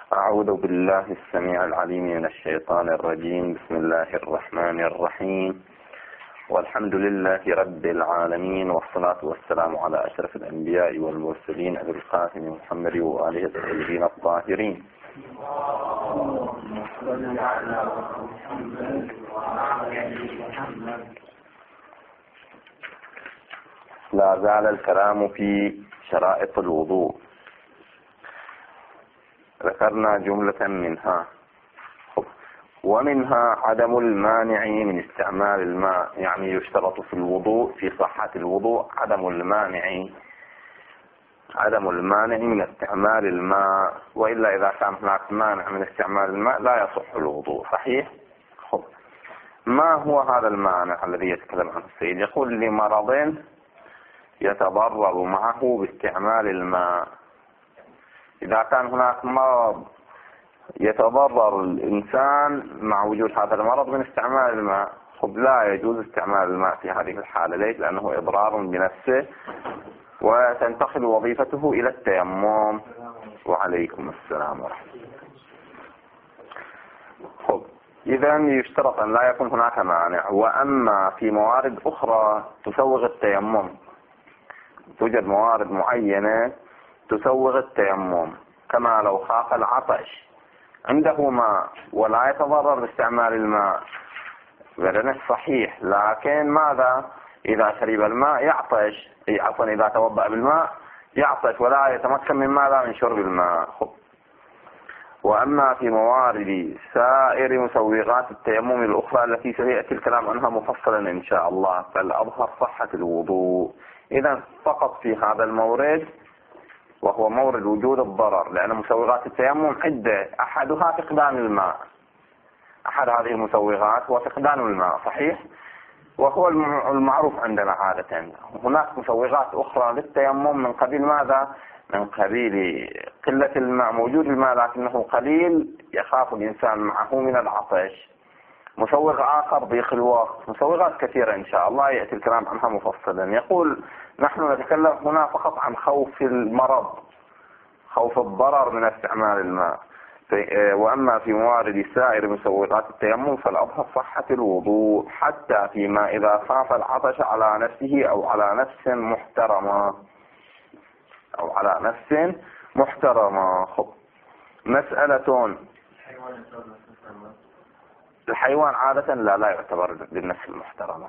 أعوذ بالله السميع العليم من الشيطان الرجيم. بسم الله الرحمن الرحيم، والحمد لله رب العالمين، والصلاة والسلام على أشرف الأنبياء والمرسلين أبي القاسم محمد وآله الطيبين الطاهرين. لا زال الكلام في شرائط الوضوء. ذكرنا جملة منها، ومنها عدم المانع من استعمال الماء. يعني يشترط في الوضوء، في صحة الوضوء، عدم المانع من استعمال الماء، وإلا إذا كان هناك مانع من استعمال الماء لا يصح الوضوء. صحيح؟ ما هو هذا المانع الذي يتكلم عنه السيد؟ يقول لمرض يتضرر معه باستعمال الماء. إذا كان هناك مرض يتضرر الإنسان مع وجود هذا المرض من استعمال الماء، لا يجوز استعمال الماء في هذه الحالة. ليش؟ لأنه إضرار بنفسه، وتنتقل وظيفته إلى التيمم. وعليكم السلام ورحمة الله. إذا يشترط أن لا يكون هناك مانع. وأما في موارد أخرى تسوغ التيمم، توجد موارد معينة تسوغ التيمم، كما لو خاف العطش، عنده ماء ولا يتضرر باستعمال الماء، بدنه صحيح، لكن ماذا؟ إذا شرب الماء يعطش، عفوا إذا توضأ بالماء يعطش ولا يتمكن من ماذا؟ من شرب الماء. وأما في موارد سائر مسوغات التيمم الأخرى التي سيأتي الكلام عنها مفصلا إن شاء الله، فالأظهر صحة الوضوء. إذا فقط في هذا المورد، وهو مورد وجود الضرر، لأن مسوغات التيمم عدة، أحدها فقدان الماء. أحد هذه المسوغات هو فقدان الماء، صحيح؟ وهو المعروف عندنا عادة. هناك مسوغات أخرى للتيمم من قبيل ماذا؟ من قبيل قلة الماء، موجود الماء لكنه قليل، يخاف الإنسان معه من العطش. مسوغ آخر ضيق الوقت. مسوغات كثيرة إن شاء الله يأتي الكلام عنها مفصلا. يقول نحن نتكلم هنا فقط عن خوف المرض، خوف الضرر من استعمال الماء. وأما في موارد سائر مسوغات التيمم فالأظهر صحة الوضوء، حتى فيما إذا خاف العطش على نفسه أو على نفس محترمة. مسألة الحيوان عادة لا يعتبر بالنفس المحترمة.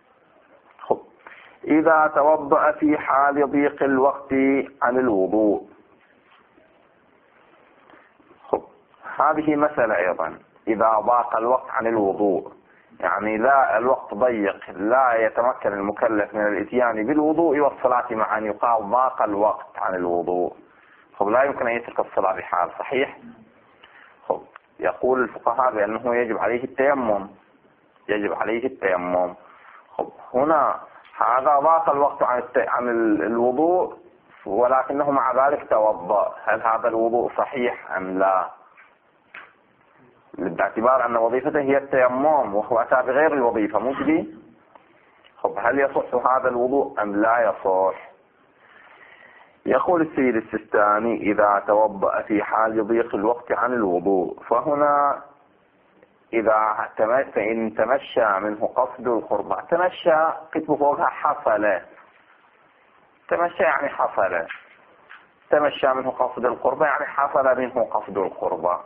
إذا توضأ في حال ضيق الوقت عن الوضوء، هذه مسألة أيضا. إذا ضاق الوقت عن الوضوء، يعني لا الوقت ضيق، لا يتمكن المكلف من الاتيان بالوضوء والصلاة معا، يقال ضاق الوقت عن الوضوء. لا يمكن أن يترك الصلاة بحال. صحيح؟ يقول الفقهاء بأنه يجب عليه التيمم. هنا هذا ضاق الوقت عن الوضوء، ولكنه مع ذلك توضأ. هل هذا الوضوء صحيح أم لا؟ باعتبار أن وظيفته هي التيمم وهو أتى بغير الوظيفة مجدي. هل يصح هذا الوضوء أم لا يصح؟ يقول السيد السيستاني إذا توضأ في حال ضيق الوقت عن الوضوء، فهنا فإن تمشى منه قصد القربة. تمشى كتب فوقها حصل، تمشى يعني حصل، تمشى منه قصد القربة يعني حصل منه قصد القربة.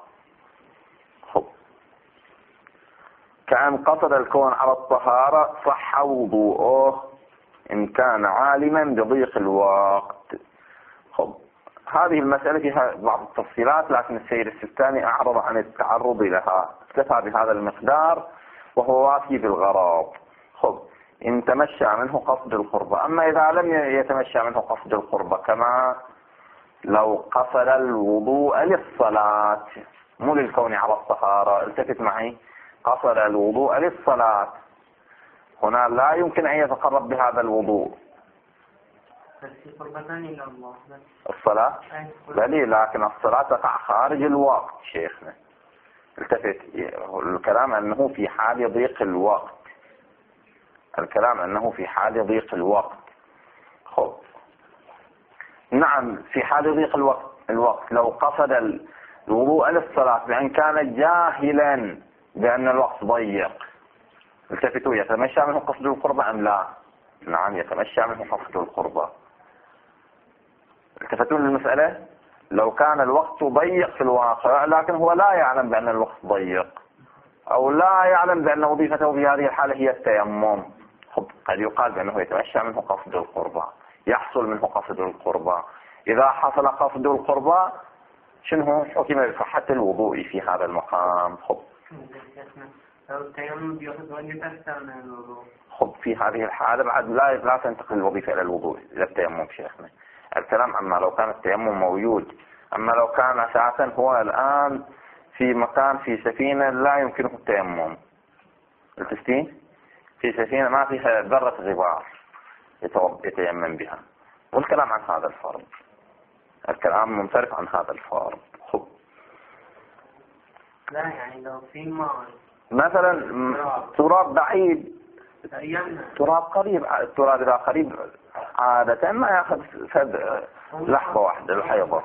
كأن قصد الكون على الطهارة صح وضوءه إن كان عالما بضيق الوقت. هذه المسألة فيها بعض التفصيلات، لكن السيد السيستاني أعرض عن التعرض لها، اكتفى بهذا المقدار وهو وافي بالغرض. إن تمشى منه قصد القربة. أما إذا لم يتمشى منه قصد القربة، كما لو قصد الوضوء للصلاة مو للكون على الطهارة، التفت معي، قصد الوضوء للصلاة، هنا لا يمكن أن يتقرب بهذا الوضوء. الصلاة بلي، لكن الصلاة تقع خارج الوقت شيخنا. التفت، الكلام أنه في حال ضيق الوقت، نعم في حال ضيق الوقت لو قصد الوضوء للصلاة بأن كان جاهلا بأن الوقت ضيق. التفتوا، يتمشى منه قصد القربة أم لا؟ نعم يتمشى منه قصد القربة. التفتون للمسألة. لو كان الوقت ضيق في الواقع لكن هو لا يعلم بأن الوقت ضيق، أو لا يعلم بأن وظيفته في هذه الحالة هي التيمم، قد يقال بأنه يتمشى منه قصد القربة، يحصل منه قصد القربة. إذا حصل قصد القربة شنو حكم بصحة الوضوء في هذا المقام؟ في هذه الحالة بعد لا تنتقل الوظيفة إلى الوضوء إلى التيمم شيخنا. الكلام أما لو كان التيمم موجود. أما لو كان أساسا هو الآن في مكان في سفينة لا يمكنه التيمم، التستين في سفينة ما فيها ذرة غبار يتيمم بها، والكلام عن هذا الفرض، الكلام منصرف عن هذا الفرض. لا يعني لو في ماء مثلا تراب بعيد، تراب قريب، التراب إذا قريب عادة ما يأخذ لحظة واحدة الحيضة.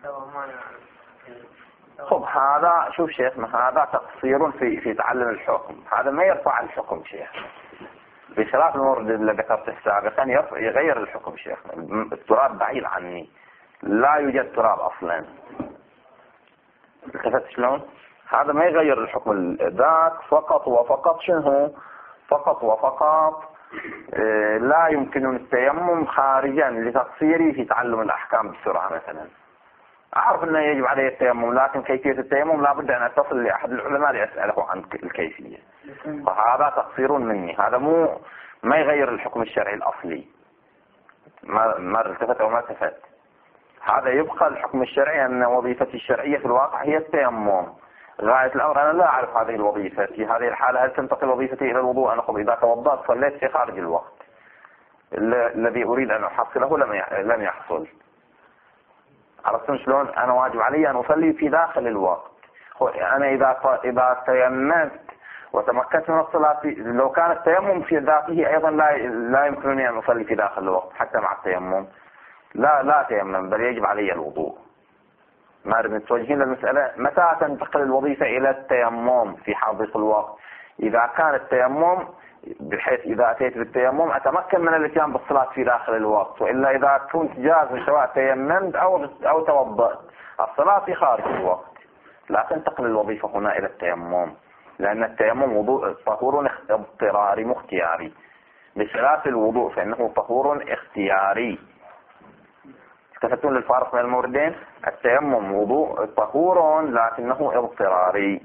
هذا شوف شيخنا، هذا تقصير في تعلم الحكم، هذا ما يرفع الحكم شيخ، بخلاف المورد اللي ذكرته سابقا يغير الحكم شيخنا. التراب بعيد عني، لا يوجد تراب أصلا، التفت شلون؟ هذا ما يغير الحكم، ذاك فقط وفقط شنو؟ فقط وفقط لا يمكن التيمم خارجا لتقصيري في تعلم الأحكام بسرعة. مثلا أعرف أنه يجب عليه التيمم، لكن كيفية التيمم لا بد أن أتصل لأحد العلماء لأسأله عن الكيفية، فهذا تقصير مني، هذا ما يغير الحكم الشرعي الأصلي. ما التفت أو ما التفت، هذا يبقى الحكم الشرعي أن وظيفتي الشرعية في الواقع هي التيمم. غاية الأمر أنا لا أعرف هذه الوظيفة، في هذه الحالة هل تنتقل وظيفتي إلى الوضوء؟ أنا إذا توضأت صليت في خارج الوقت، الذي أريد أن أحصله لم يحصل. عرفتم شلون؟ أنا واجب علي أن أصلي في داخل الوقت. أنا إذا تيممت وتمكنت من الصلاة، لو كان التيمم في ذاته أيضا لا يمكنني أن أصلي في داخل الوقت حتى مع التيمم، لا تيمم، بل يجب علي الوضوء. ما متوجهين للمسألة. متى تنتقل الوظيفة إلى التيمم في حاضر الوقت؟ إذا كان التيمم بحيث إذا أتيت بالتيمم أتمكن من الاتيان بالصلاة في داخل الوقت، وإلا إذا كنت جاهز سواء تيممت أو توضأت الصلاة في خارج الوقت، لا تنتقل الوظيفة هنا إلى التيمم، لأن التيمم وضوء طهور اضطراري مختياري، بخلاف الوضوء فإنه طهور اختياري. التفتون للفارق بين الموردين. التيمم وضوء طهور لكنه اضطراري.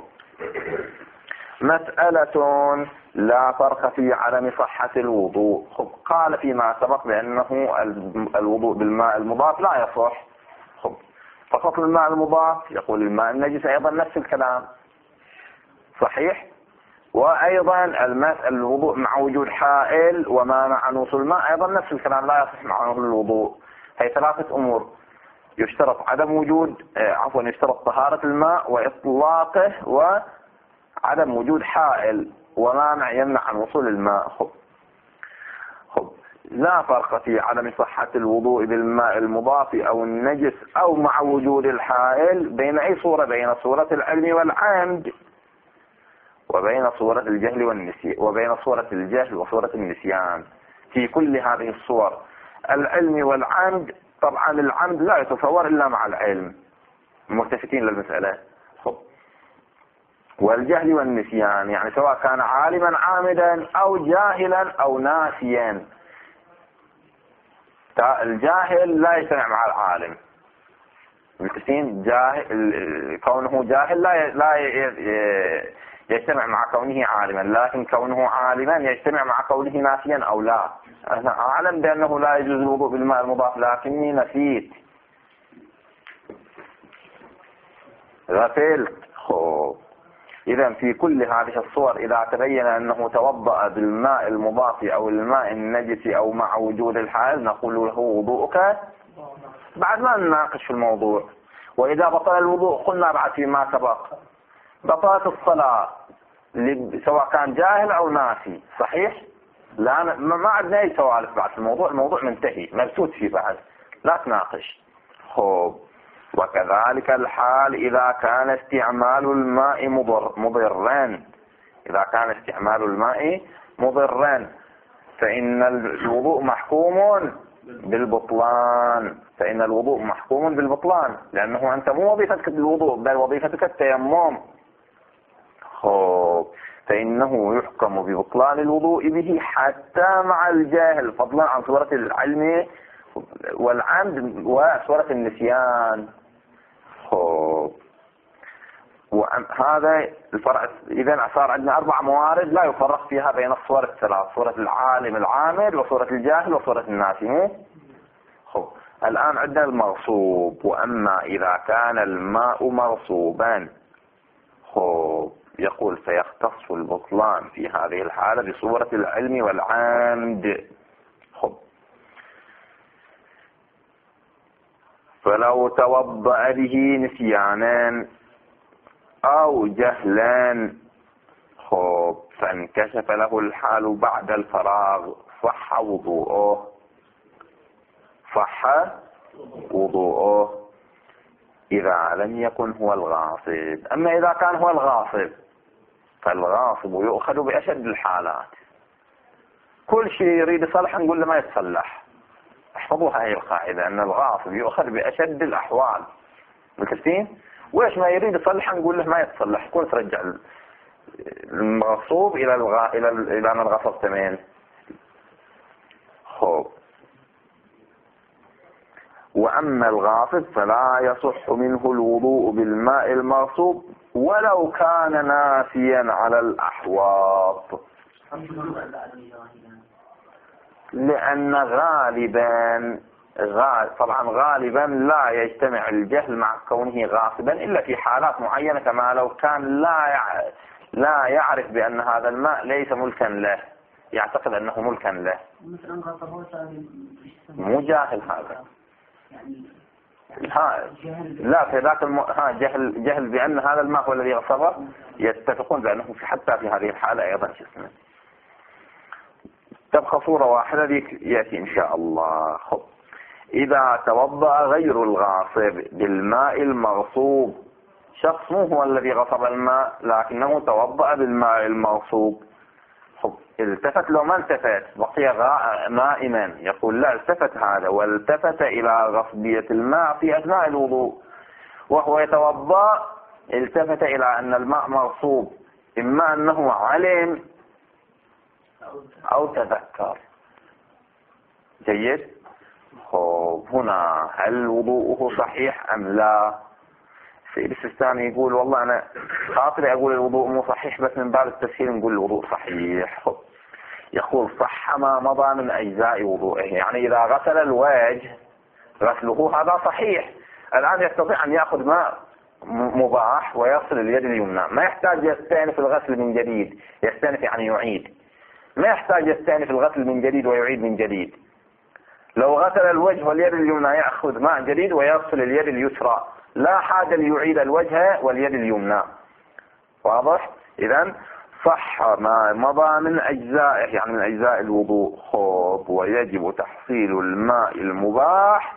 مسألة لا فرق في عدم صحة الوضوء. قال فيما سبق بأنه الوضوء بالماء المضاف لا يصح. فقط الماء المضاف، يقول الماء النجس أيضا نفس الكلام صحيح. وأيضا الوضوء مع وجود حائل ومانع عن وصول الماء أيضا نفس الكلام، لا يصح معه الوضوء. هي ثلاثة أمور يشترط عدم وجود يشترط طهارة الماء وإطلاقه وعدم وجود حائل ومانع يمنع عن وصول الماء. لا فرق في عدم صحة الوضوء بالماء المضاف أو النجس أو مع وجود الحائل بين أي صورة، بين صورة العلم والعمد وبين صورة الجهل والنسيان، وبين صورة الجهل وصورة النسيان. في كل هذه الصور العلم والعمد، طبعا العمد لا يتصور إلا مع العلم، متفتين للمسألة. والجهل والنسيان يعني سواء كان عالما عامدا أو جاهلا أو ناسيا. الجاهل لا يجتمع مع العالم، متفتين. كونه جاهل لا يجتمع مع كونه عالما، لكن كونه عالما يجتمع مع كونه ناسيا أو لا. أنا أعلم بأنه لا يجوز الوضوء بالماء المضاف لكني نسيت، غفلت. إذا في كل هذه الصور إذا تبين أنه توضأ بالماء المضاف أو الماء النجس أو مع وجود الحائل نقول له وضوءك بعد ما نناقش في الموضوع. وإذا بطل الوضوء قلنا بعد فيما سبق بطلت الصلاة سواء كان جاهل أو ناسي صحيح. لا ما عندنا أي سوالف بعد في الموضوع منتهي مبسوط فيه بعد لا تناقش. وكذلك الحال إذا كان استعمال الماء مضرا. إذا كان استعمال الماء مضرا فإن الوضوء محكوم بالبطلان. فإن الوضوء محكوم بالبطلان لأنه أنت مو وظيفتك الوضوء بل وظيفتك التيمم. فإنه يحكم ببطلان الوضوء به حتى مع الجاهل، فضلا عن صورة العلم والعمد وصورة النسيان. وهذا الفرق. إذا صار عندنا 4 موارد لا يفرق فيها بين الصور الثلاث: صورة العالم العامل وصورة الجاهل وصورة الناسي. الآن عندنا المغصوب. وأما إذا كان الماء مغصوبا يقول فيختص البطلان في هذه الحالة بصورة العلم والعمد. فلو توضأ به نسيانا أو جهلا فانكشف له الحال بعد الفراغ صح وضوءه. صح وضوءه إذا لم يكن هو الغاصب. أما إذا كان هو الغاصب فالغاصب يؤخذ بأشد الحالات. كل شيء يريد يصلح نقول له ما يتصلح. احفظوها هاي القاعدة أن الغاصب يؤخذ بأشد الأحوال. مكتبين؟ وإيش ما يريد يصلح نقول له ما يتصلح. كل ترجع المغصوب إلى من غصبت منه. وأما الغاصب فلا يصح منه الوضوء بالماء المغصوب ولو كان ناسيا على الأحواض. لأن طبعا غالبا لا يجتمع الجهل مع كونه غاصبا إلا في حالات معينة، كما لو كان لا يعرف بأن هذا الماء ليس ملكا له، يعتقد أنه ملكا له. مو جاهل هذا. لا في ذاك جهل بأن هذا الماء هو الذي غصبه. يتفقون بأنه حتى في هذه الحالة أيضا تبقى صورة واحدة ذيك يأتي إن شاء الله. إذا توضأ غير الغاصب بالماء المغصوب، شخص مو هو الذي غصب الماء لكنه توضأ بالماء المغصوب، التفت لو ما التفت بقي نائما، يقول لا التفت هذا والتفت إلى غصبية الماء في أثناء الوضوء وهو يتوضأ، التفت إلى أن الماء مغصوب، إما أنه علم أو تذكر. جيد. هنا هل وضوءه صحيح أم لا؟ السيد السيستاني يقول والله أنا خاطري أقول الوضوء مو صحيح بس من باب التسهيل نقول الوضوء صحيح. يقول صح ما مضى من أجزاء وضوءه، يعني إذا غسل الوجه غسله هذا صحيح، الآن يستطيع أن يأخذ ماء مباح ويغسل اليد اليمنى، ما يحتاج يستأنف الغسل من جديد. يستأنف يعني يعيد، ما يحتاج يستأنف الغسل من جديد ويعيد من جديد. لو غسل الوجه واليد اليمنى يأخذ ماء جديد ويغسل اليد اليسرى، لا حاجة ليعيد الوجه واليد اليمنى. واضح؟ إذن صح ما مضى من أجزائه، يعني من أجزاء الوضوء. ويجب تحصيل الماء المباح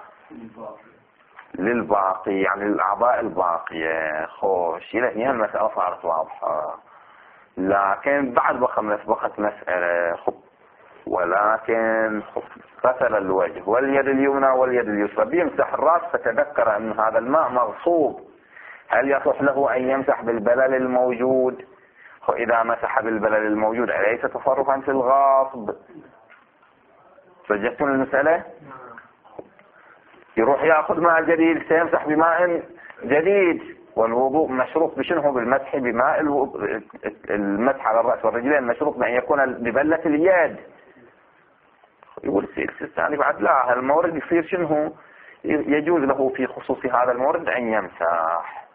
للباقي، يعني للأعضاء الباقية. إلى هنا المسألة صارت واضحة، لكن بعد بقت مسألة. ولكن غسل الوجه واليد اليمنى واليد اليسرى، بيمسح الرأس فتذكر أن هذا الماء مغصوب، هل يصح له أن يمسح بالبلل الموجود؟ وإذا مسح بالبلل الموجود أليس تصرفا في الغاصب؟ فجدتم المسألة؟ يروح يأخذ ماء جديد سيمسح بماء جديد، والوضوء مشروط بشنه؟ بالمسح بماء المسح على الرأس والرجلين مشروط بأن يكون ببلة اليد. يقول السيد السيستاني بعد لا، المورد يصير شنه؟ يجوز له في خصوص هذا المورد أن يمسح.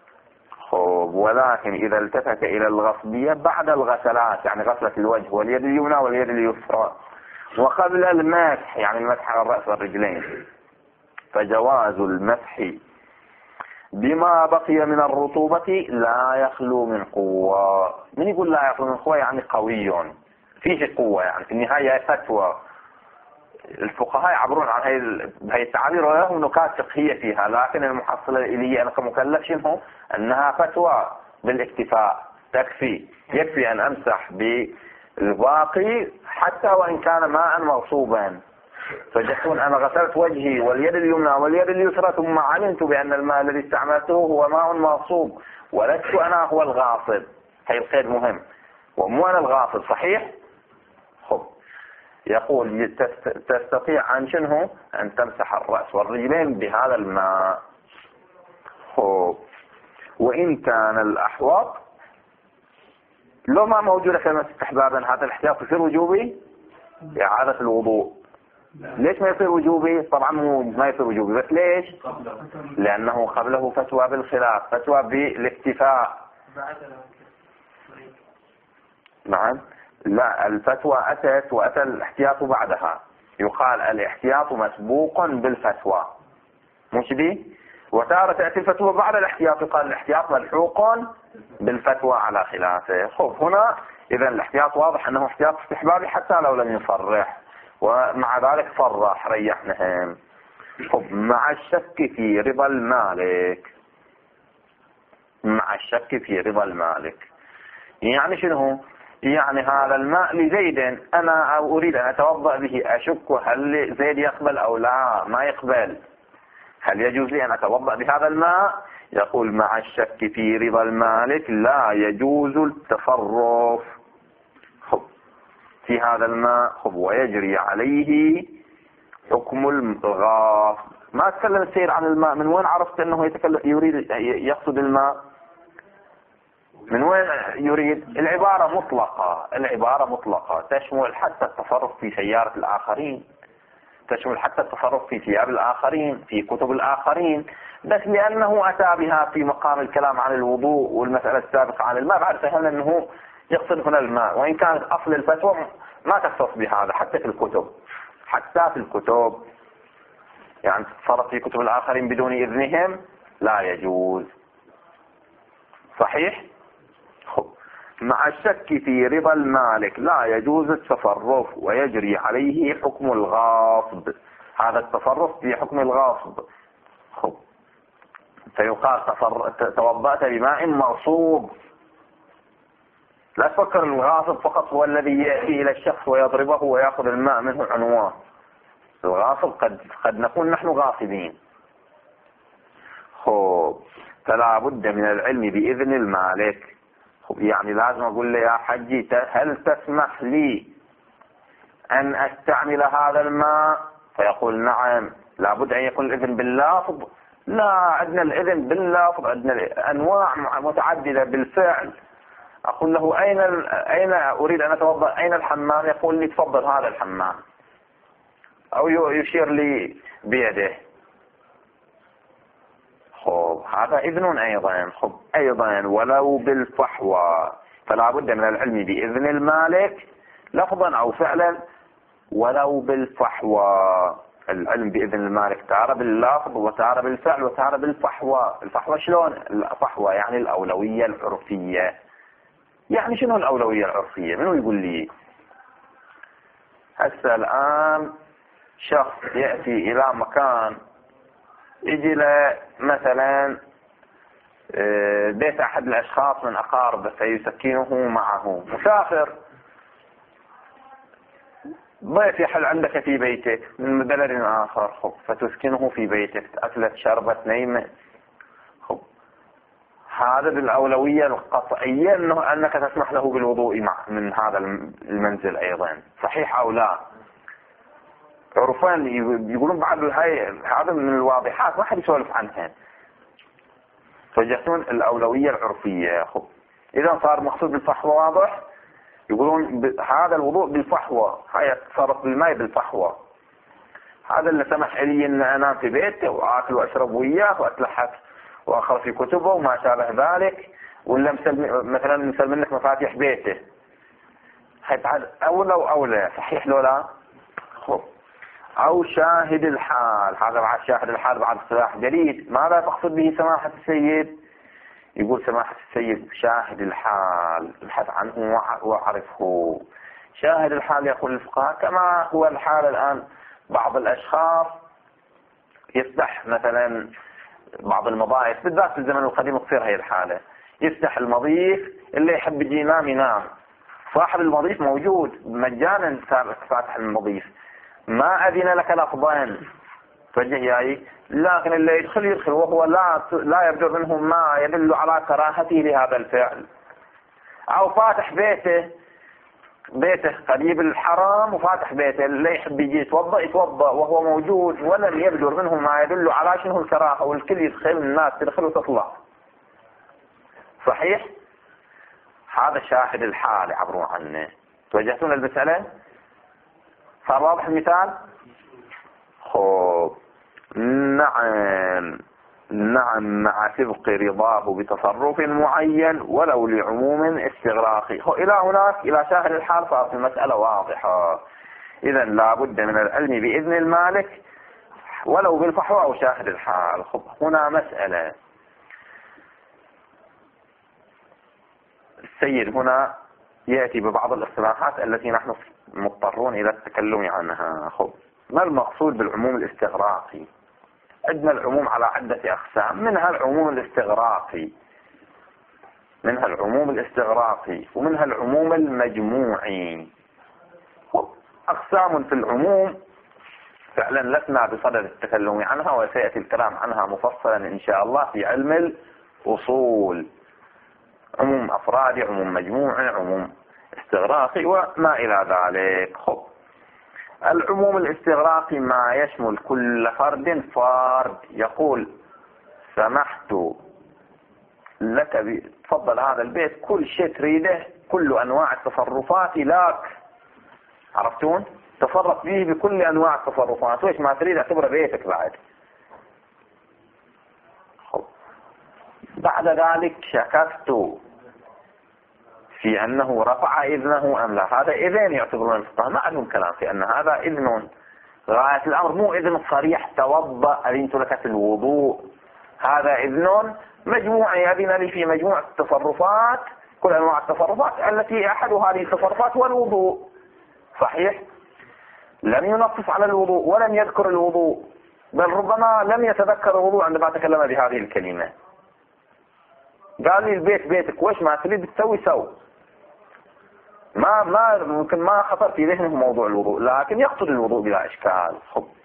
ولكن إذا التفت إلى الغصبية بعد الغسلات، يعني غسلة الوجه واليد اليمنى واليد اليسرى وقبل المسح، يعني المسح على الرأس والرجلين، فجواز المسح بما بقي من الرطوبة لا يخلو من قوة. من يقول لا يخلو من قوة؟ يعني قوي فيه قوة، يعني في النهاية فتوى الفقهاء يعبرون عن هاي التعابير ولهم نكات فقهية فيها، لكن المحصلة الإلية أنا كمكلف شنو؟ أنها فتوى بالاكتفاء تكفي، يكفي أن أمسح بالباقي حتى وإن كان ماء مغصوبا. فجحون أنا غسلت وجهي واليد اليمنى واليد اليسرى ثم علمت بأن الماء الذي استعملته هو ماء مغصوب ولست أنا هو الغاصب. هي القيد مهم، ومو أنا الغاصب صحيح؟ خب يقول تستطيع أن شنو؟ أن تمسح الرأس والرجلين بهذا الماء. خب وإن كان الأحوط لو ما موجودة كلمة استحبابا هذا الاحتياط يصير وجوبي إعادة الوضوء. ليش ما يصير وجوبي؟ طبعا ما يصير وجوبي، بس ليش؟ لأنه قبله فتوى بالخلاف، فتوى بالاكتفاء. نعم لا، الفتوى أتت وأتى الاحتياط بعدها. يقال الاحتياط مسبوق بالفتوى مش دي، وتارة تأتي الفتوى بعد الاحتياط يقال الاحتياط ملحوق بالفتوى على خلافه. خب هنا إذا الاحتياط واضح أنه احتياط استحبابي حتى لو لم يصرح، ومع ذلك صرح ريحنهم. خب مع الشك في رضا المالك، مع الشك في رضا المالك يعني شنو؟ يعني هذا الماء لزيد أنا أريد أن أتوضأ به، أشك هل زيد يقبل أو لا ما يقبل، هل يجوز لي أن أتوضأ بهذا الماء؟ يقول مع الشك في رضا المالك لا يجوز التصرف في هذا الماء. ويجري عليه حكم الغاص. ما تكلم السير عن الماء، من وين عرفت أنه يريد يقصد الماء؟ من وين يريد؟ العبارة مطلقة، العبارة مطلقة تشمل حتى التصرف في سيارة الآخرين، تشمل حتى التصرف في ثياب الآخرين، في كتب الآخرين، بس لأنه أتى بها في مقام الكلام عن الوضوء والمسألة السابقة عن الماء بعد فهمنا أنه يقصد هنا الماء، وإن كانت أصل الفتوى ما تختص بهذا. حتى في الكتب، حتى في الكتب يعني تتصرف في كتب الآخرين بدون إذنهم لا يجوز. صحيح؟ مع الشك في رضا المالك لا يجوز التصرف ويجري عليه حكم الغاصب. هذا التصرف في حكم الغاصب. فيقال توضأت بماء مغصوب. لا تفكر الغاصب فقط هو الذي يأتي إلى الشخص ويضربه ويأخذ الماء منه عنوان. الغاصب قد نكون نحن غاصبين. فلا بد من العلم بإذن المالك. يعني لازم أقول له يا حجي هل تسمح لي أن أستعمل هذا الماء؟ فيقول نعم. لابد أن يكون الإذن باللفظ؟ لا، عندنا الإذن باللفظ، عندنا أنواع متعددة بالفعل. أقول له أين أريد أن أتوضأ؟ أين الحمام؟ يقول لي تفضل هذا الحمام، أو يشير لي بيده. هذا إذن أيضا. أيضا ولو بالفحوى. فلا بد من العلم بإذن المالك لفظا أو فعلا ولو بالفحوى. العلم بإذن المالك تارة باللفظ وتارة بالفعل وتارة بالفحوى. الفحوى شلون؟ الفحوى يعني الأولوية العرفية. يعني شنو الأولوية العرفية؟ منو يقول لي؟ هسه الآن شخص يأتي إلى مكان، يجي له مثلا بيت أحد الأشخاص من أقاربه فيسكنه معه، مسافر ضيف يحل عندك في بيتك من بلد آخر، فتسكنه في بيتك، أكلت شربت نيمة. هذا بالأولوية القطعية أنك تسمح له بالوضوء من هذا المنزل أيضا. صحيح أو لا؟ عرفان يقولون بعد هذا من الواضحات ما حد يسولف عنها. فيجسون الأولوية العرفية. إذا صار مقصود بالفحوى واضح، يقولون هذا الوضوء بالفحوى، هاي تصرف بالماء بالفحوى. هذا اللي سمح لي أن أنام في بيته وآكل وأشرب وياه وأتلحق وأقرأ في كتبه وما شابه ذلك، ولا مثلا مسلم منك مفاتيح بيته. هاي بعد أولى وأولى. صحيح لو لا؟ أو شاهد الحال. هذا بعد شاهد الحال بعد اصطلاح جديد. ماذا تقصد به سماحة السيد؟ يقول سماحة السيد شاهد الحال ابحث عنه واعرفه. شاهد الحال يقول الفقهاء كما هو الحال الآن بعض الأشخاص يفتح مثلا بعض المضايف، بالذات في الزمن القديم تصير هي الحالة، يفتح المضيف اللي يحب يجي ينام، صاحب المضيف موجود مجانا فاتح المضيف، ما أذن لك لفظا توجه جاي، لكن اللي يدخل وهو لا يبدو منه ما يدل على كراهته لهذا الفعل. أو فاتح بيته قريب الحرام وفاتح بيته، اللي يحب يجي يتوضأ وهو موجود، ولم يبدو منه ما يدل على شنو الكراهة، والكل يدخل، الناس تدخل وتطلع. صحيح؟ هذا شاهد الحال عبروا عنه. توجهتون المسألة؟ صار واضح المثال؟ خوب نعم مع سبق رضاه بتصرف معين ولو لعموم استغراقي. إلى هناك إلى شاهد الحال صارت المسألة واضحة. إذا لا بد من العلم بإذن المالك ولو بالفحوى أو شاهد الحال. هنا مسألة، السيد هنا يأتي ببعض الاصطلاحات التي نحن مضطرون إلى التكلم عنها. ما المقصود بالعموم الاستغراقي؟ عندنا العموم على عدة أقسام، منها العموم الاستغراقي ومنها العموم المجموعي. أقسام في العموم فعلا لسنا بصدد التكلم عنها، وسيأتي الكلام عنها مفصلا إن شاء الله في علم الأصول. عموم أفرادي، عموم مجموعي، عموم استغراقي وما إلى ذلك. العموم الاستغراقي ما يشمل كل فرد يقول سمحت لك تفضل هذا البيت، كل شيء تريده، كل أنواع التصرفات لك. عرفتون؟ تصرف فيه بكل أنواع التصرفات، وإيش ما تريد اعتبره بيتك بعد. بعد ذلك شككت في أنه رفع إذنه أم لا. هذا إذن يعتبرون الفقهاء، ما عندهم كلام في أن هذا إذن غاية الأمر، مو إذن صريح توضأ أذنت لك في الوضوء. هذا إذن مجموعي، أذن لي في مجموعة التصرفات، كل أنواع التصرفات التي أحد هذه التصرفات هو الوضوء. صحيح؟ لم ينصف على الوضوء ولم يذكر الوضوء، بل ربما لم يتذكر الوضوء عندما تكلم بهذه الكلمة. قال لي البيت بيتك، وإيش ما تريد تسوي سو. ما ممكن ما خطر في ذهنه موضوع الوضوء، لكن يقصد الوضوء بلا إشكال.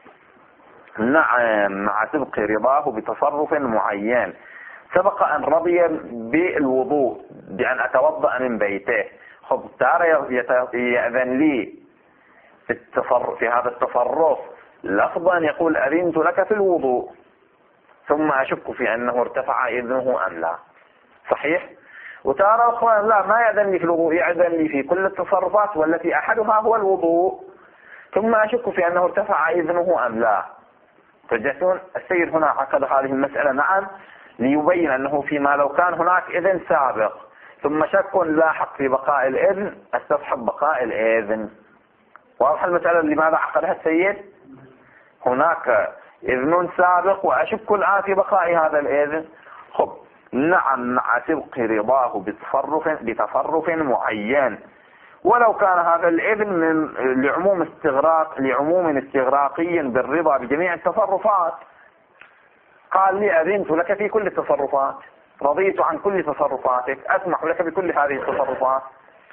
نعم مع سبق رضاه بتصرف معين. سبق أن رضي بالوضوء بأن أتوضأ من بيته. ترى يأذن لي في هذا التصرف لفظا يقول أذنت لك في الوضوء، ثم أشك في أنه ارتفع إذنه أم لا. صحيح؟ وتارة أخرى لا، ما يأذن لي في الوضوء، يأذن لي في كل التصرفات والتي أحدها هو الوضوء، ثم أشك في أنه ارتفع إذنه أم لا. فجأتون السيد هنا عقد هذه المسألة نعم ليبين أنه فيما لو كان هناك إذن سابق ثم شك لاحق في بقاء الإذن استصحب بقاء الإذن. واضح المسألة لماذا عقدها السيد؟ هناك إذن سابق وأشك الآن في بقاء هذا الإذن. نعم مع سبق رضاه بتصرف معين، ولو كان هذا الإذن من لعموم استغراقي بالرضا بجميع التصرفات. قال لي أذنت لك في كل التصرفات، رضيت عن كل تصرفاتك، أسمح لك بكل هذه التصرفات.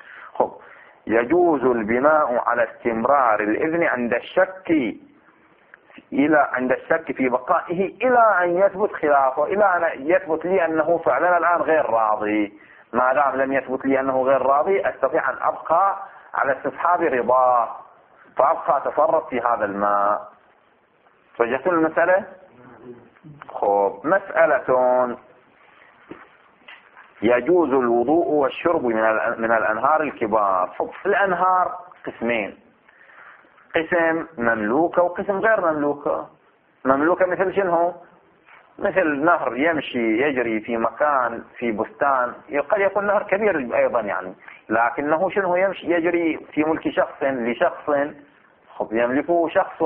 يجوز البناء على استمرار الإذن عند الشك في بقائه إلى أن يثبت خلافه، إلى أن يثبت لي أنه فعلا الآن غير راضي. ما دام لم يثبت لي أنه غير راضي أستطيع أن أبقى على استصحاب رضاه، فأبقى أتصرف في هذا الماء. فجأتون المسألة؟ مسألة يجوز الوضوء والشرب من الأنهار الكبار. الأنهار قسمين، قسم مملوكة وقسم غير مملوكة. مملوكة مثل شنو؟ مثل نهر يمشي يجري في مكان في بستان، قد يكون نهر كبير أيضا يعني، لكنه شنو يمشي يجري في ملك شخص لشخص، يملكه شخص.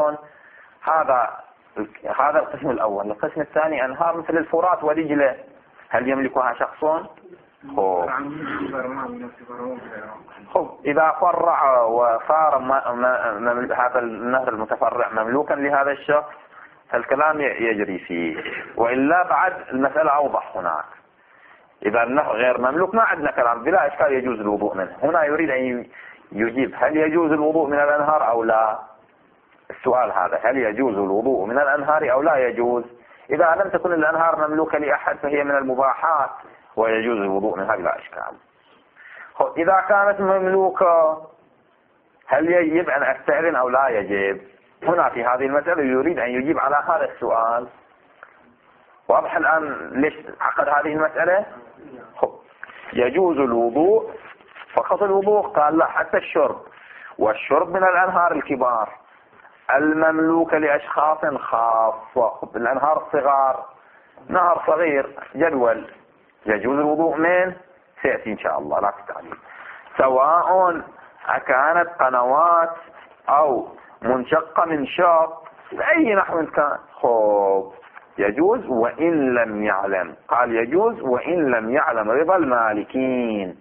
هذا القسم الأول. القسم الثاني أنهار مثل الفرات ودجلة، هل يملكها شخص؟ خب إذا فرع وصار هذا النهر المتفرع مملوكا لهذا الشخص فالكلام يجري فيه، وإلا بعد المسألة أوضح هناك. إذا النهر غير مملوك ما عندنا كلام، بلا إشكال يجوز الوضوء منه. هنا يريد أن يجيب هل يجوز الوضوء من الأنهار أو لا. السؤال هذا، هل يجوز الوضوء من الأنهار أو لا يجوز؟ إذا لم تكن الأنهار مملوكة لأحد فهي من المباحات ويجوز الوضوء منها بلا إشكال. إذا كانت مملوكة هل يجب أن أستأذن أو لا يجب؟ هنا في هذه المسألة يريد أن يجيب على هذا السؤال. واضح الآن ليش عقد هذه المسألة؟ يجوز الوضوء فقط الوضوء؟ قال لا، حتى الشرب، والشرب من الأنهار الكبار المملوكة لأشخاص خاصة. الأنهار الصغار، نهر صغير جدول يجوز الوضوء منه، سيأتي إن شاء الله لا تستعجل، سواء كانت قنوات أو منشقة من شق بأي نحو كان. يجوز وإن لم يعلم، قال يجوز وإن لم يعلم رضا المالكين.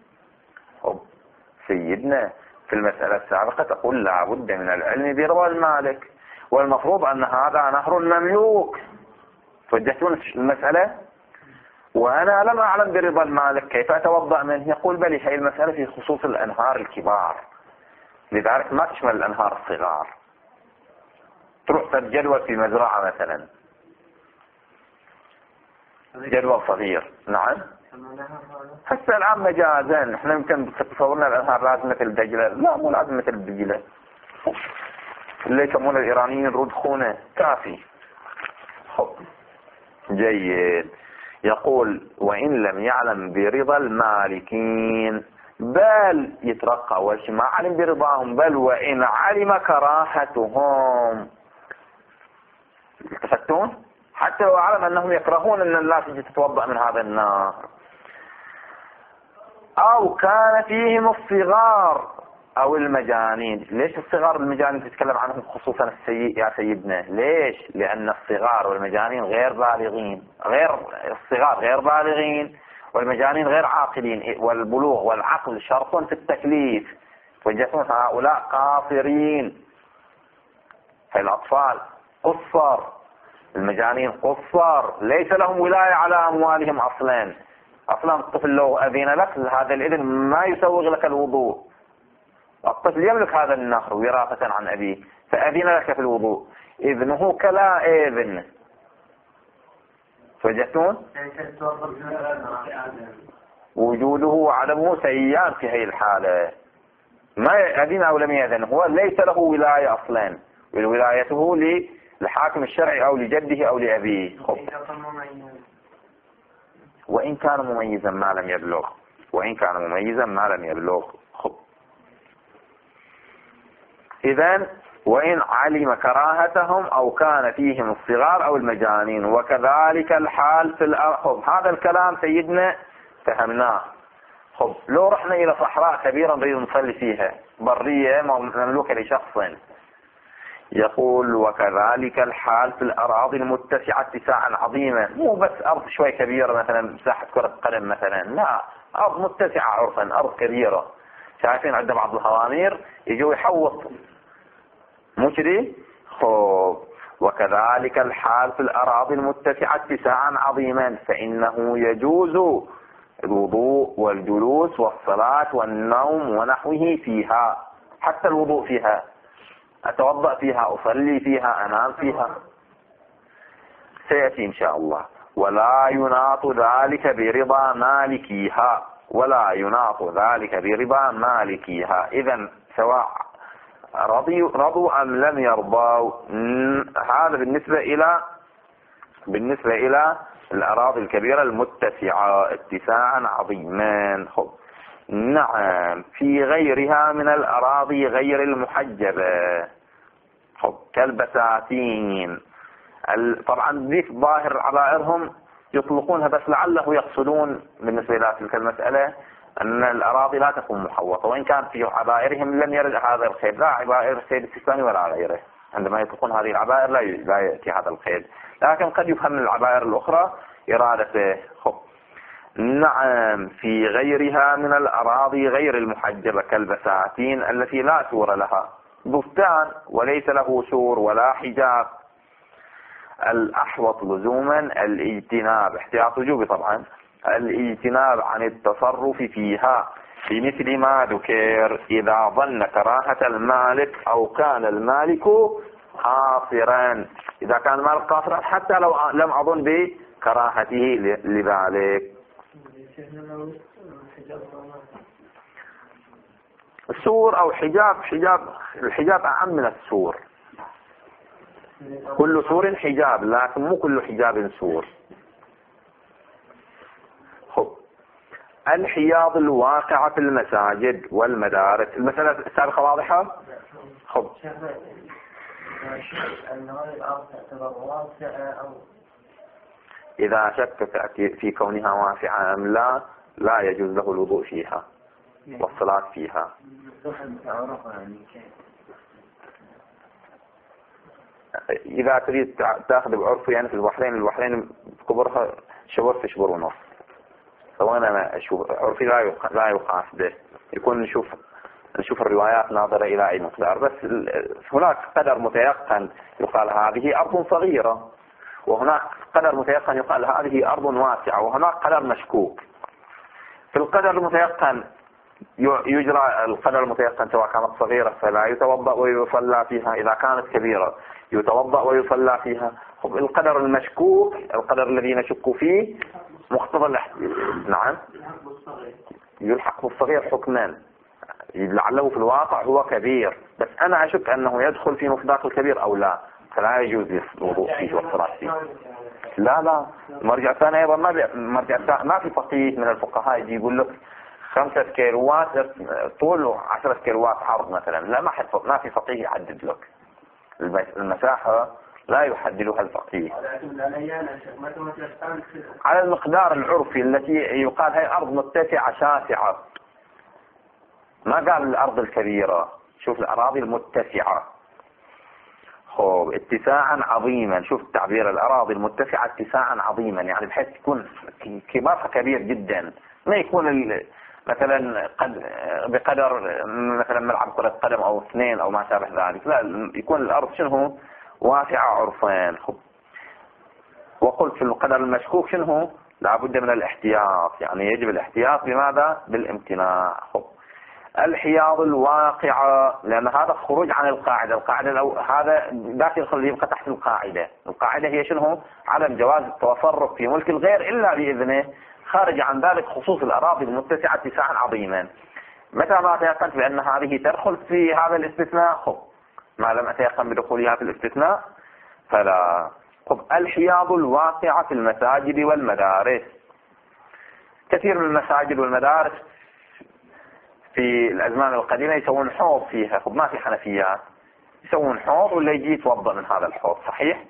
سيدنا في المسألة السابقة تقول لا بد من العلم برضا المالك، والمفروض أن هذا نهر مملوك. توجهتون المسألة وأنا لم أعلم برضا المالك، كيف أتوضأ منه؟ يقول بلي هي المسألة في خصوص الأنهار الكبار، لذلك ما تشمل الأنهار الصغار. تروح تتجدول في مزرعة مثلا، جدول صغير، نعم هسه الآن مجازا احنا يمكن تصورنا الأنهار لازم مثل دجلة، لا مو لازم مثل دجلة، اللي يسمون الإيرانيين رودخونة كافي. جيد. يقول وإن لم يعلم برضا المالكين، بل يترقى أول شيء ما علم برضاهم، بل وإن علم كراهتهم. التفتون؟ حتى لو علم أنهم يكرهون أن الناس تجي تتوضأ من هذا النار، أو كان فيهم الصغار أو المجانين. ليش الصغار والمجانين تتكلم عنهم خصوصا يا سيدنا؟ ليش؟ لأن الصغار والمجانين غير بالغين، الصغار غير بالغين والمجانين غير عاقلين، والبلوغ والعقل شرط في التكليف، وجسون هؤلاء قاصرين. فالأطفال قصر، المجانين قصر، ليس لهم ولاية على أموالهم أصلا. الطفل لو أذن لك هذا الإذن ما يسوغ لك الوضوء. الطفل يملك هذا النهر وراثة عن أبيه، فأذن لك في الوضوء، إذنه كلا إذن. فجأتون وجوده وعدمه سيان في هذه الحالة، ما أذن أو لم يأذن، هو ليس له ولاية أصلا، ولايته للحاكم الشرعي أو لجده أو لأبيه. وإن كان مميزا ما لم يبلغ، وإن كان مميزا ما لم يبلغ. إذن وإن علم كراهتهم أو كان فيهم الصغار أو المجانين، وكذلك الحال في الأرض. هذا الكلام سيدنا فهمناه. لو رحنا إلى صحراء كبيرة نريد نصلي فيها، برية مملوكة لشخص، يقول وكذلك الحال في الأراضي المتسعة اتساعا عظيما، مو بس أرض شوي كبيرة مثلا مساحة كرة قدم مثلا، لا، أرض متسعة عرفا، أرض كبيرة. شايفين عند بعض الهوامير يجوا يحوط مجري. وكذلك الحال في الأراضي المتسعة اتساعا عظيما، فإنه يجوز الوضوء والجلوس والصلاة والنوم ونحوه فيها، حتى الوضوء فيها، أتوضأ فيها، أصلي فيها، أنام فيها، سيأتي إن شاء الله. ولا يناط ذلك برضا مالكيها، ولا يناط ذلك برضا مالكيها. إذن سواء رضوا أم لم يرضوا. هذا بالنسبة إلى الأراضي الكبيرة المتسعة اتساعا عظيما. نعم، في غيرها من الأراضي غير المحجبة كالبساتين. طبعا ذيك ظاهر عبائرهم يطلقونها، بس لعله يقصدون بالنسبة إلى تلك المسألة أن الأراضي لا تكون محوطة، وإن كان في عبائرهم لم يرد هذا القيد، لا عبائر السيد السيستاني ولا غيره، عندما يطلقون هذه العبائر لا يأتي هذا القيد، لكن قد يفهم من العبائر الأخرى إرادته. نعم في غيرها من الأراضي غير المحجبة كالبساتين التي لا سور لها، بستان وليس له سور ولا حجاب. الأحوط لزوما الاجتناب، احتياط وجوبي طبعا، الاجتناب عن التصرف فيها بمثل ما ذكر إذا ظن كراهة المالك أو كان المالك قاصرا. إذا كان المالك قاصرا حتى لو لم أظن بكراهته لذلك. السور أو حجاب، الحجاب أعم من السور. كل سور حجاب لكن مو كل حجاب سور. الحياض الواقعة في المساجد والمدارس، المسألة السابقة واضحة؟ إذا شك في كونها واسعة أم لا، لا يجوز له الوضوء فيها والصلاة فيها. إذا تريد تأخذ بعرفه يعني في البحرين كبرها شبر في شبر ونص، سواء أنا أشوف عرفي لا يقاس به، يكون نشوف الروايات ناظرة إلى أي مقدار. بس هناك قدر متيقن يقال هذه أرض صغيرة، وهناك قدر متيقن يقال هذه أرض واسعة، وهناك قدر مشكوك. في القدر المتيقن يجرى القدر المتيقن سواء كانت صغيرة فلا يتوضأ ويصلى فيها، إذا كانت كبيرة يتوضأ ويصلى فيها. القدر المشكوك، القدر الذي نشك فيه مقتضى نعم يلحق بالصغير حكما، لعله في الواقع هو كبير، بس أنا أشك أنه يدخل في مفردات الكبير أو لا، فلا يجوز الوضوء فيه والصلاة فيه. لا المرجع الثاني أيضا ما في فقيه من الفقهاء يجي يقول لك 5 كيلوات طول و10 كيلوات عرض مثلا، لا ما في فقيه يحدد لك المساحة، لا يحددها الفقيه على المقدار العرفي التي يقال هي أرض متسعة شاسعة، ما قال الأرض الكبيرة. شوف الأراضي المتسعة اتساعا عظيما، شوف التعبير، الأراضي المتسعة اتساعا عظيما، يعني بحيث يكون كبارها كبير جدا، ما يكون مثلا بقدر مثلا ملعب كرة قدم أو 2 أو ما شابه ذلك، لا يكون الأرض شنو واسعة عرفان. وقلت في القدر المشكوك شنو لابد من الاحتياط، يعني يجب الاحتياط بماذا؟ بالامتناع. الحياض الواقعة، لأن هذا خروج عن القاعدة لو هذا داخل يدخل يبقى تحت القاعدة هي شنو؟ عدم جواز التصرف في ملك الغير إلا بإذنه، خارج عن ذلك خصوص الأراضي المتسعة اتساعا عظيما. متى ما تيقنت بأن هذه تدخل في هذا الاستثناء ما لم أتيقن بدخولها في الاستثناء فلا. الحياض الواقعة في المساجد والمدارس، كثير من المساجد والمدارس في الأزمان القديمة يسوون حوض فيها، ما في حنفيات، يسوون حوض ولا يجي يتوضأ من هذا الحوض، صحيح؟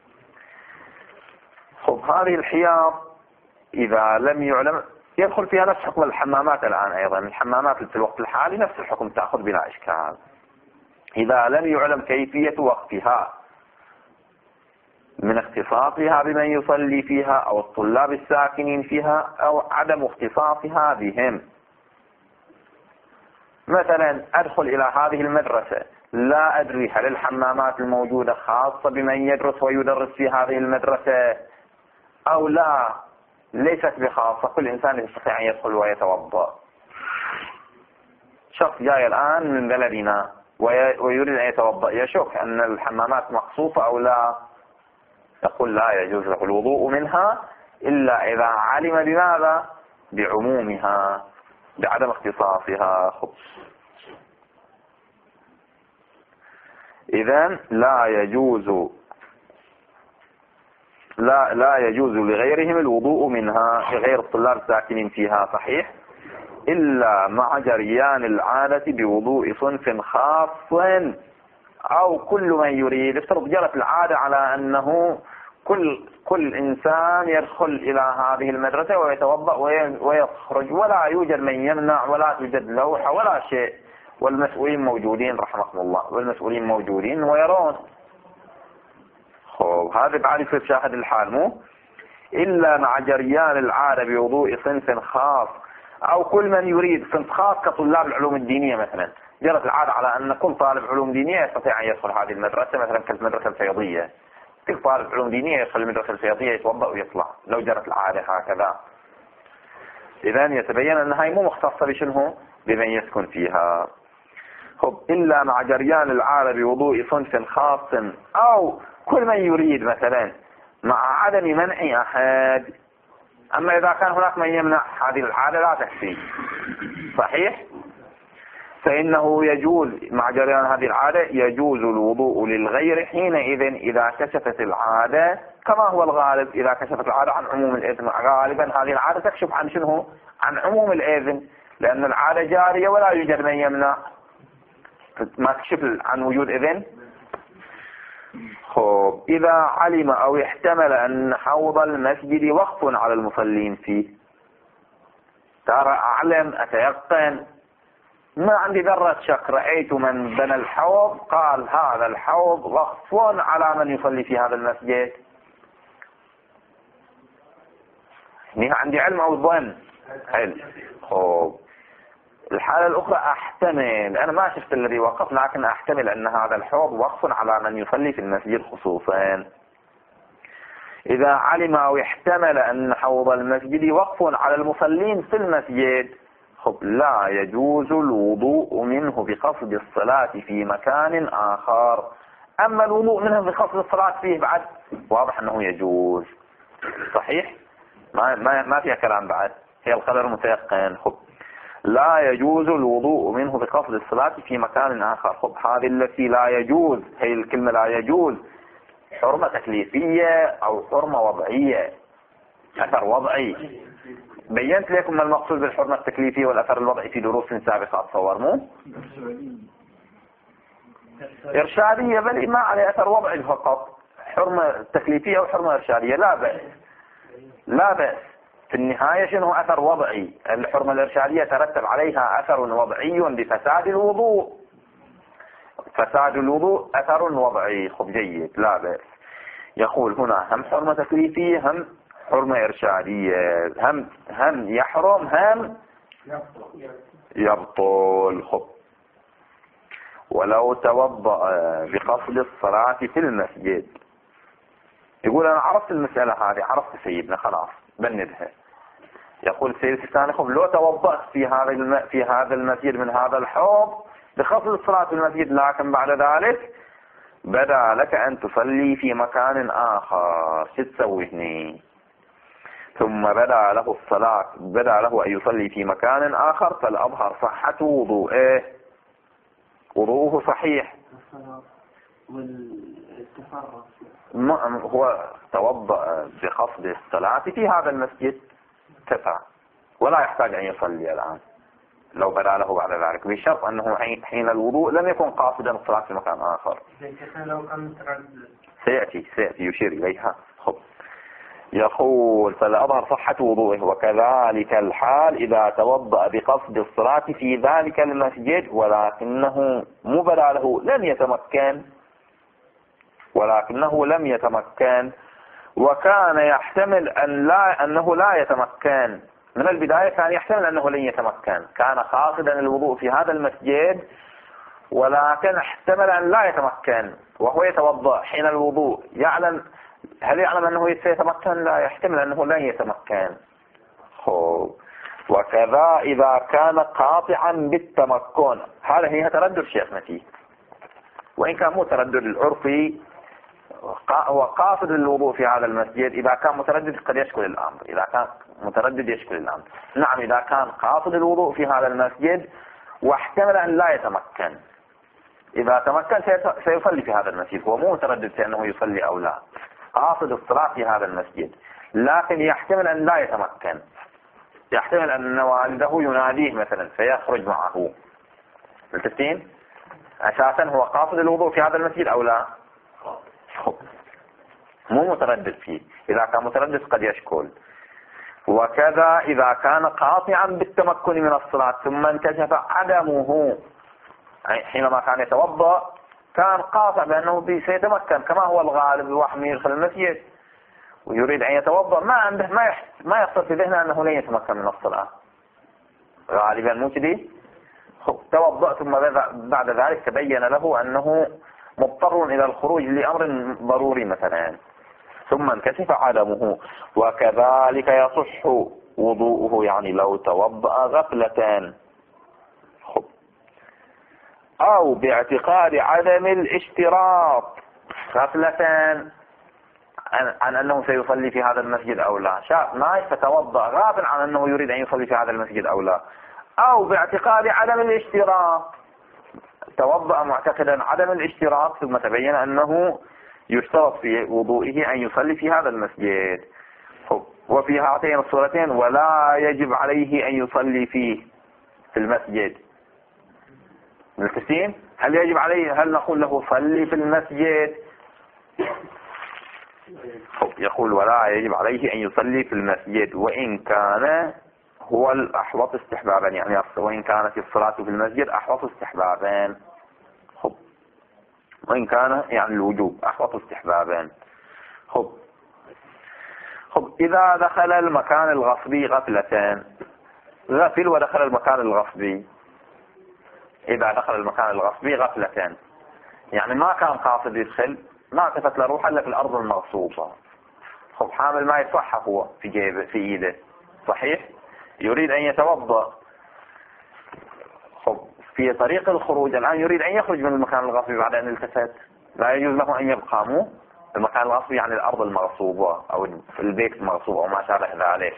هذه الحياض إذا لم يعلم يدخل فيها نفس حكم الحمامات الآن، أيضا الحمامات في الوقت الحالي نفس الحكم تأخذ بلا إشكال. إذا لم يعلم كيفية وقتها من اختصاصها بمن يصلي فيها أو الطلاب الساكنين فيها أو عدم اختصاصها بهم. مثلا أدخل إلى هذه المدرسة لا أدري هل الحمامات الموجودة خاصة بمن يدرس ويدرس في هذه المدرسة أو لا، ليست بخاصة، كل إنسان يستطيع أن يدخل ويتوضأ. شخص جاي الآن من بلدنا ويريد أن يتوضأ، يشك أن الحمامات مخصوصة أو لا، يقول لا يجوز له الوضوء منها إلا إذا علم بماذا؟ بعمومها، بعدم اختصاصها. إذن لا يجوز لغيرهم الوضوء منها، لغير الطلاب الساكنين فيها، صحيح، إلا مع جريان العادة بوضوء صنف خاص أو كل من يريد. افترض جرت العادة على أنه كل إنسان يدخل إلى هذه المدرسة ويتوضأ ويخرج، ولا يوجد من يمنع ولا توجد لوحة ولا شيء، والمسؤولين موجودين رحمكم الله، والمسؤولين موجودين ويرون. هذا بعد في شاهد الحال مو إلا مع جريان العادة بوضوء صنف خاص أو كل من يريد. صنف خاص كطلاب العلوم الدينية مثلا، جرت العادة على أن كل طالب علوم دينية يستطيع أن يدخل هذه المدرسة، مثلا كالمدرسة الفيضية، كل طالب علوم دينية يدخل المدرسة الفيضية يتوضأ ويطلع لو جرت العادة هكذا. إذا يتبين أن هاي مو مختصة بشنه بمن يسكن فيها. إلا مع جريان العادة بوضوء صنف خاص أو كل من يريد مثلا مع عدم منع أحد. أما إذا كان هناك من يمنع هذه العادة لا تكفي، صحيح؟ فإنه يجوز مع جريان هذه العادة يجوز الوضوء للغير حينئذ إذا كشفت العادة، كما هو الغالب إذا كشفت العادة عن عموم الإذن. غالبا هذه العادة تكشف عن شنو؟ عن عموم الإذن، لأن العادة جارية ولا يوجد من يمنع، ما تكشف عن وجود إذن. إذا علم أو احتمل أن حوض المسجد وقف على المصلين فيه، ترى أعلم أتيقن ما عندي ذرة شك، رأيت من بنى الحوض قال هذا الحوض وقف على من يصلي في هذا المسجد، عندي علم أو ظن؟ علم. الحالة الأخرى أحتمل، أنا ما شفت الذي وقف، لكن أحتمل أن هذا الحوض وقف على من يصلي في المسجد خصوصا. إذا علم أو احتمل أن حوض المسجد وقف على المصلين في المسجد، لا يجوز الوضوء منه بقصد الصلاة في مكان آخر. أما الوضوء منه بقصد الصلاة فيه بعد واضح أنه يجوز، صحيح؟ ما فيها كلام بعد، هي القدر متيقن. لا يجوز الوضوء منه بقصد الصلاة في مكان آخر. هذه التي لا يجوز، هي الكلمة لا يجوز حرمة تكليفية أو حرمة وضعية، أثر وضعي. بينت لكم ما المقصود بالحرمة التكليفية والأثر الوضعي في دروس سابقة، أتصور مو؟ إرشادية، بل ما عليه أثر وضعي فقط، حرمة تكليفية وحرمة إرشادية لا بأس، لا بأس. في النهاية شنو أثر وضعي؟ الحرمة الإرشادية ترتب عليها أثر وضعي بفساد الوضوء، فساد الوضوء أثر وضعي. جيد، لا بأس. يقول هنا هم حرمة تكليفية هم حرمة إرشادية، هم يحرم هم يبطل. ولو توضأ بقصد الصلاة في المسجد، يقول أنا عرفت المسألة هذه، عرفت سيدنا خلاص بندها. يقول سيد الثاني لو توضأت في هذا المسجد من هذا الحوض بقصد الصلاة في المسجد، لكن بعد ذلك بدا لك أن تصلي في مكان آخر، شو تسوي هني؟ ثم بدا له الصلاة، بدا له أن يصلي في مكان آخر، فالأظهر صحة وضوءه، وضوءه صحيح. هو توضأ بقصد الصلاة في هذا المسجد كفى، ولا يحتاج أن يصلي الآن لو بدا له بعد ذلك، بشرط أنه حين الوضوء لم يكن قاصدا الصلاة في مكان آخر. سيأتي يشير إليها. يقول فالأظهر صحة وضوءه. وكذلك الحال إذا توضأ بقصد الصلاة في ذلك المسجد ولكنه مو بدا له لم يتمكن وكان يحتمل أنه لا يتمكن من البداية، كان يحتمل أنه لن يتمكن، كان قاصدا الوضوء في هذا المسجد ولكن احتمل أن لا يتمكن وهو يتوضأ حين الوضوء، هل يعلم أنه سيتمكن؟ لا، يحتمل أنه لن يتمكن. وكذا إذا كان قاطعا بالتمكن، هذا هي تردد شيخنا فيه، وإن كان مو تردد العرفي، هو قاصد الوضوء في هذا المسجد. إذا كان متردد قد يشكل الأمر، إذا كان متردد يشكل الأمر. نعم، إذا كان قاصد الوضوء في هذا المسجد واحتمل أن لا يتمكن، إذا تمكن سيصلي في هذا المسجد، هو مو متردد في أنه يصلي أو لا، قاصد الصلاة في هذا المسجد، لكن يحتمل أن لا يتمكن، يحتمل أن والده يناديه مثلا فيخرج معه. التفتين أساسا هو قاصد الوضوء في هذا المسجد أو لا؟ مو متردد فيه، إذا كان متردد قد يشكل. وكذا إذا كان قاطعا بالتمكن من الصلاة ثم انكشف عدمه، حينما كان يتوضأ كان قاطع بأنه سيتمكن كما هو الغالب، الواحد من يدخل المسجد ويريد أن يتوضأ ما عنده ما يخطر في ذهنه أنه لن يتمكن من الصلاة غالبا، مو كذي؟ توضأ ثم بعد ذلك تبين له أنه مضطر إلى الخروج لأمر ضروري مثلا، ثم انكشف عدمه، وكذلك يصح وضوءه، يعني لو توضأ غفلة أو باعتقاد عدم الاشتراط، غفلة عن أنه سيصلي في هذا المسجد أو لا، شاف نايف فتوضأ غافل عن أنه يريد أن يصلي في هذا المسجد أو لا، أو باعتقاد عدم الاشتراط، توضأ معتقدا عدم الاشتراط ثم تبين أنه يشترط في وضوئه أن يصلي في هذا المسجد. وفي هاتين الصورتين ولا يجب عليه أن يصلي فيه في المسجد. ملتزم؟ هل يجب عليه، هل نقول له صلي في المسجد؟ يقول ولا يجب عليه أن يصلي في المسجد، وإن كان هو الأحوط استحبابا، يعني وإن كانت الصلاة في المسجد أحوط استحبابا، وإن كان يعني الوجوب أحوط استحبابا. إذا دخل المكان الغصبي غفلة، غفل ودخل المكان الغصبي، إذا دخل المكان الغصبي غفلة يعني ما كان قاصد يدخل، ما التفت لروحه إلا في الأرض المغصوبة، حامل ما يصح هو في جيبه في إيده، صحيح؟ يريد أن يتوضأ، في طريق الخروج الآن يريد أن يخرج من المكان الغصبي بعد أن التفت، لا يجوز له أن يبقى مو المكان الغصبي، يعني الأرض المغصوبة أو البيت المغصوب أو ما شابه ذلك.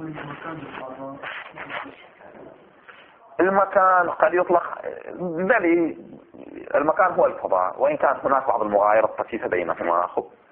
المكان قد يطلق بل المكان هو الفضاء، وإن كان هناك بعض المغايرة الطفيفة بينهما.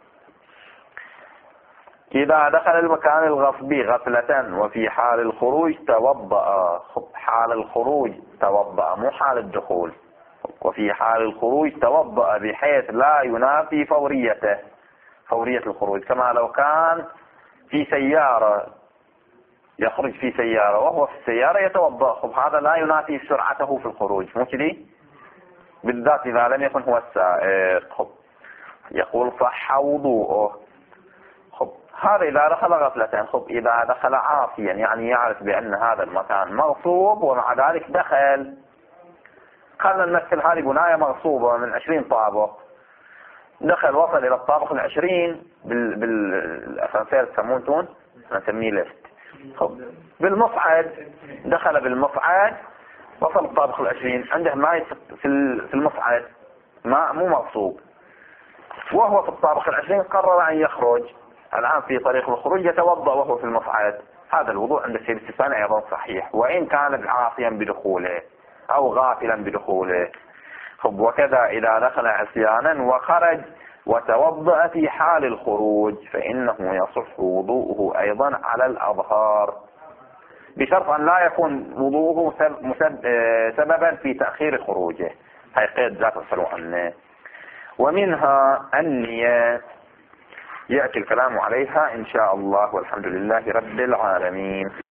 إذا دخل المكان الغصبي غفلة وفي حال الخروج توضأ، حال الخروج توضأ مو حال الدخول، وفي حال الخروج توضأ بحيث لا ينافي فورية الخروج، كما لو كان في سيارة يخرج في سيارة وهو في السيارة يتوضأ، هذا لا ينافي سرعته في الخروج، مو كذي؟ بالذات إذا لم يكن هو السائق. يقول صح وضوءه. هذا إذا دخل غفلة. إذا دخل عاصيا، يعني يعرف بأن هذا المكان مغصوب ومع ذلك دخل، خلنا نمثل هذه بناية مغصوبة من 20 طابق، دخل وصل إلى الطابق 20 بالأسانسير تسمونه نسميه ليفت، بالمصعد، دخل بالمصعد وصل الطابق 20، عنده ماء في المصعد، ماء مو مغصوب، وهو في الطابق 20 قرر أن يخرج، الآن في طريق الخروج يتوضأ وهو في المصعد، هذا الوضوء عند السيد السيستاني أيضا صحيح، وإن كان عاصيا بدخوله أو غافلا بدخوله. وكذا إذا دخل عصيانا وخرج وتوضأ في حال الخروج فإنه يصح وضوءه أيضا على الأظهار، بشرط أن لا يكون وضوءه سببا في تأخير خروجه، هي قيد لا تسألوا عنه. ومنها النية يأتي الكلام عليها إن شاء الله، والحمد لله رب العالمين.